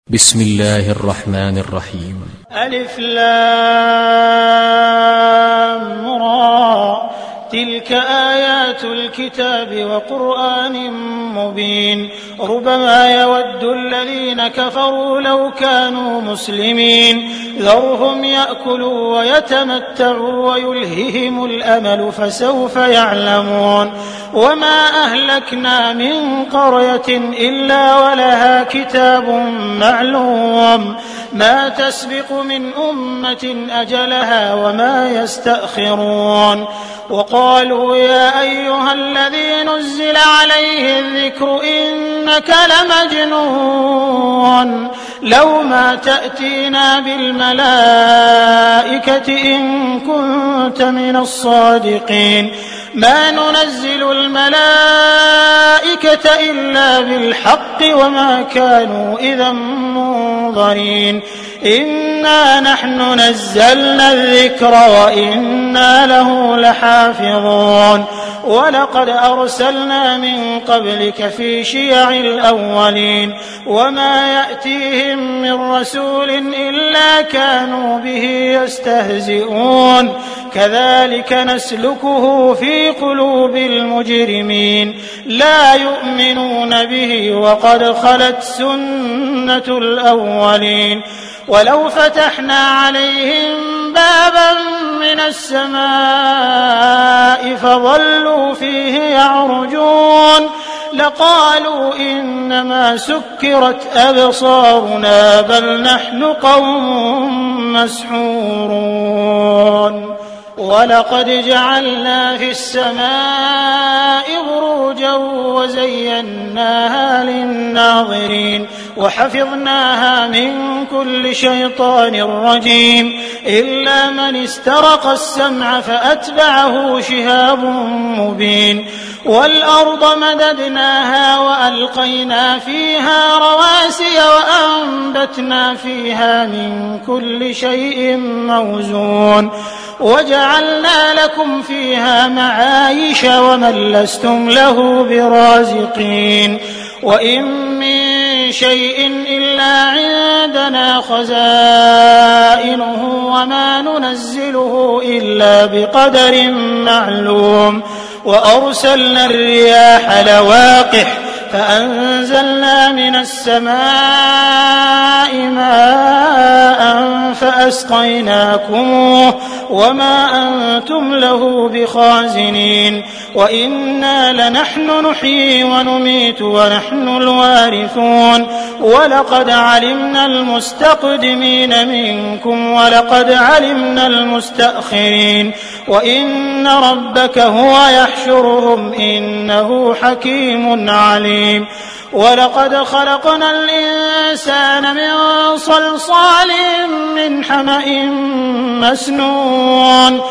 بسم الله الرحمن الرحيم. ألف لام را تلك آيات الكتاب وقرآن مبين ربما يود الذين كفروا لو كانوا مسلمين ذرهم يأكلوا ويتمتعوا ويلههم الأمل فسوف يعلمون وما أهلكنا من قرية إلا ولها كتاب معلوم ما تسبق من أمة أجلها وما يستأخرون وقالوا يا أيها الذي نزل عليه الذكر إنك لمجنون لو ما تأتينا بالملائكة إن كنت من الصادقين ما ننزل الملائكة إلا بالحق وما كانوا إذا منظرين إنا نحن نزلنا الذكر وإنا له لحافظون ولقد أرسلنا من قبلك في شيع الأولين وما يأتيهم من رسول إلا كانوا به يستهزئون كذلك نسلكه في قلوب المجرمين لا يؤمنون به وقد خلت سنة الأولين ولو فتحنا عليهم بابا من السماء فظلوا فيه يعرجون لقالوا إنما سكرت أبصارنا بل نحن قوم مسحورون ولقد جعلنا في السماء بروجا وزيناها للناظرين وحفظناها من كل شيطان رجيم إلا من استرق السمع فأتبعه شهاب مبين والأرض مددناها وألقينا فيها رواسي وأنبتنا فيها من كل شيء موزون وجعلنا لكم فيها معايش ومن لستم له برازقين وإن من شيء إلا عندنا خزائنه وما ننزله إلا بقدر معلوم وأرسلنا الرياح لواقح فأنزلنا من السماء ماء فأسقيناكموه وما أنتم له بخازنين وإنا لنحن نحيي ونميت ونحن الوارثون ولقد علمنا المستقدمين منكم ولقد علمنا المستأخرين وإن ربك هو يحشرهم إنه حكيم عليم ولقد خلقنا الإنسان من صلصال من حمأ مسنون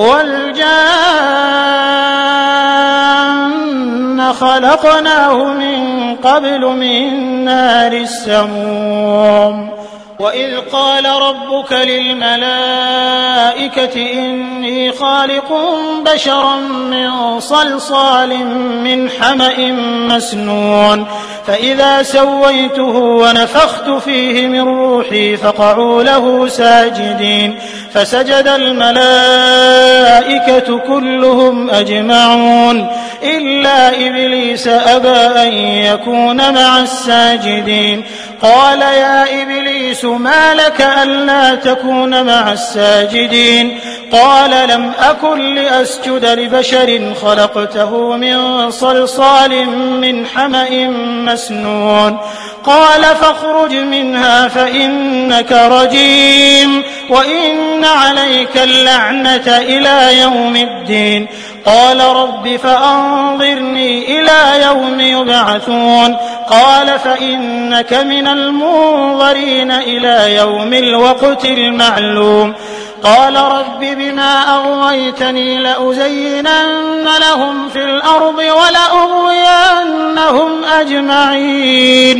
والجان خلقناه من قبل من نار السموم وإذ قال ربك للملائكة إني خالق بشرا من صلصال من حمأ مسنون فإذا سويته ونفخت فيه من روحي فقعوا له ساجدين فسجد الملائكة كلهم أجمعون إلا إبليس أبى أن يكون مع الساجدين قال يا إبليس ما لك ألا تكون مع الساجدين قال لم أكن لأسجد لبشر خلقته من صلصال من حمأ مسنون قال فاخرج منها فإنك رجيم وإن عليك اللعنة إلى يوم الدين قال رب فأنظرني إلى يوم يبعثون قال فإنك من المنظرين إلى يوم الوقت المعلوم قال رب بما أغويتني لأزينن لهم في الأرض ولأغوينهم أجمعين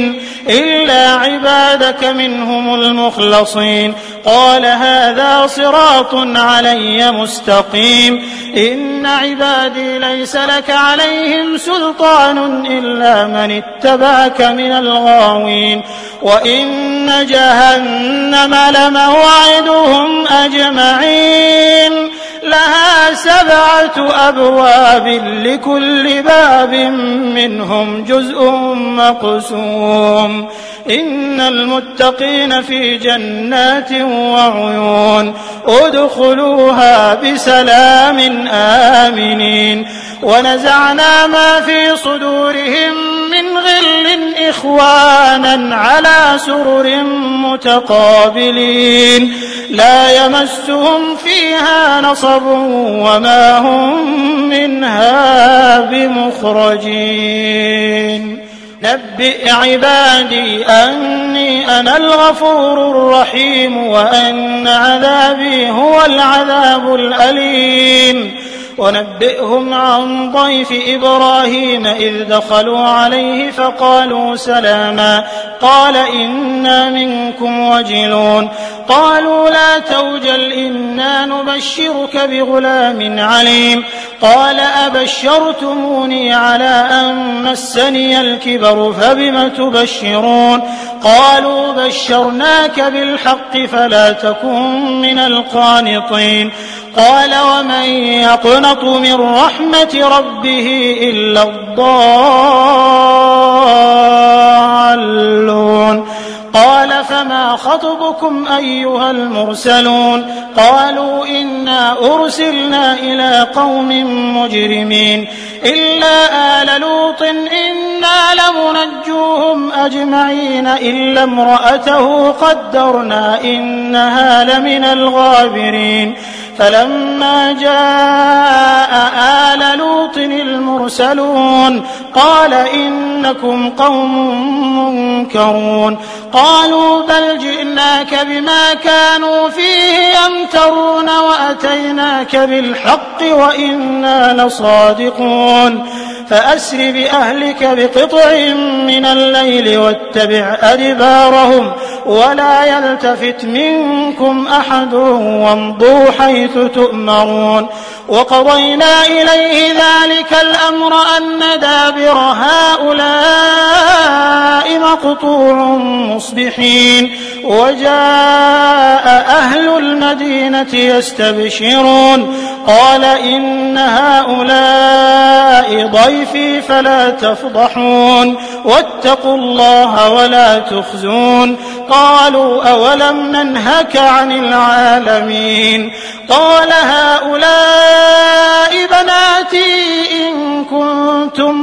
إلا عبادك منهم المخلصين قال هذا صراط علي مستقيم إن عبادي ليس لك عليهم سلطان إلا من اتبعك من الغاوين وإن جهنم لموعدهم أجمعين لها 7 أبواب لكل باب منهم جزء مقسوم إن المتقين في جنات وعيون ادخلوها بسلام آمنين ونزعنا ما في صدورهم من غل إخوانا على سرر متقابلين لا يمسهم فيها نصب وما هم منها بمخرجين نبئ عبادي أني أنا الغفور الرحيم وأن عذابي هو العذاب الأليم ونبئهم عن ضيف إبراهيم إذ دخلوا عليه فقالوا سلاما قال إنا منكم وجلون قالوا لا توجل إنا نبشرك بغلام عليم قال أبشرتموني على أن مسني الكبر فبم تبشرون قالوا بشرناك بالحق فلا تكن من القانطين قال ومن يقنط من رحمة ربه إلا الضالون قال فما خطبكم أيها المرسلون قالوا إنا أرسلنا إلى قوم مجرمين إلا آل لوط إنا لمنجوهم أجمعين إلا امرأته قدرنا إنها لمن الغابرين فلما جاء آل لوط المرسلون قال إنكم قوم منكرون قالوا بل جئناك بما كانوا فيه يمترون وأتيناك بالحق وإنا لصادقون فأسر بأهلك بقطع من الليل واتبع أدبارهم ولا يلتفت منكم أحد وامضوا حيث تؤمرون وقضينا إليه ذلك الأمر أن دابر هؤلاء مقطوع مصبحين وجاء أهل المدينة يستبشرون قال إن هؤلاء ضيفي فلا تفضحون واتقوا الله ولا تخزون قالوا أولم ننهك عن العالمين قال هؤلاء بناتي إن كنتم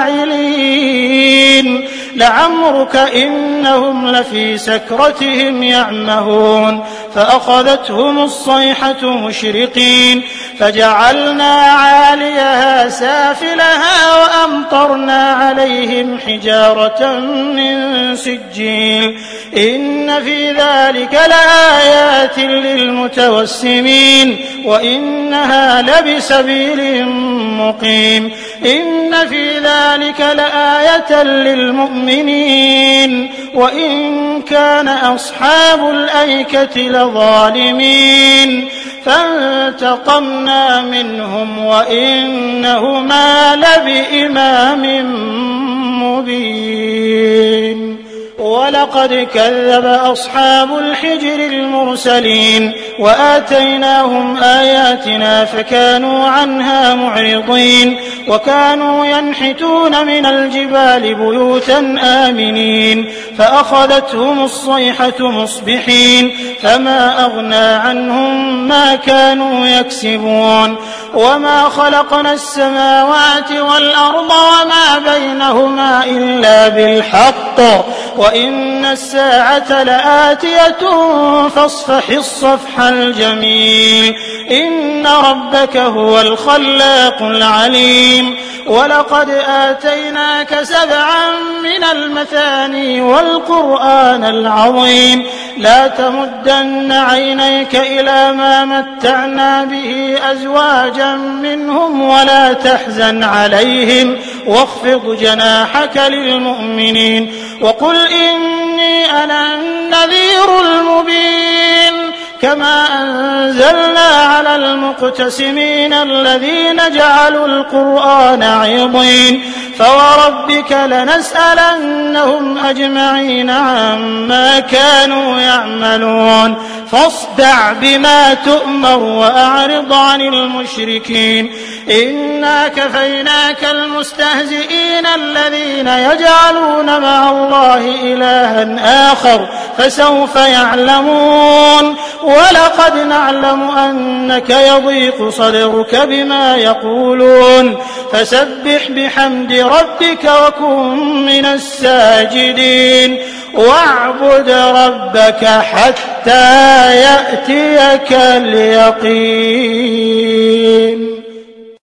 فاعلين لعمرك إنهم لفي سكرتهم يعمهون فأخذتهم الصيحة مشرقين فجعلنا عاليها سافلها وأمطرنا عليهم حجارة من سجيل إن في ذلك لآيات للمتوسمين وإنها لبسبيل مقيم إن في ذلك لآية للمؤمنين وإن كان أصحاب الأيكة لظالمين فانتقمنا منهم وإنهما لبإمام مبين ولقد كذب أصحاب الحجر المرسلين وآتيناهم آياتنا فكانوا عنها معرضين وكانوا ينحتون من الجبال بيوتا آمنين فأخذتهم الصيحة مصبحين فما أغنى عنهم ما كانوا يكسبون وما خلقنا السماوات والأرض وما بينهما إلا بالحق وإن الساعة لآتية فاصفح الصفح الجميل إن ربك هو الخلاق العليم ولقد آتيناك 7 من المثاني والقرآن العظيم لا تمدن عينيك إلى ما متعنا به أزواجا منهم ولا تحزن عليهم واخفض جناحك للمؤمنين وقل إني أنا النذير المبين كما أنزلنا على المقتسمين الذين جعلوا القرآن عضين فوربك لنسألنهم أجمعين عما كانوا يعملون فاصدع بما تؤمر وأعرض عن المشركين إنا كفيناك المستهزئين الذين يجعلون مع الله إلها آخر فسوف يعلمون ولقد نعلم أنك يضيق صدرك بما يقولون فسبح بحمد ربك وكن من الساجدين واعبد ربك حتى يأتيك اليقين.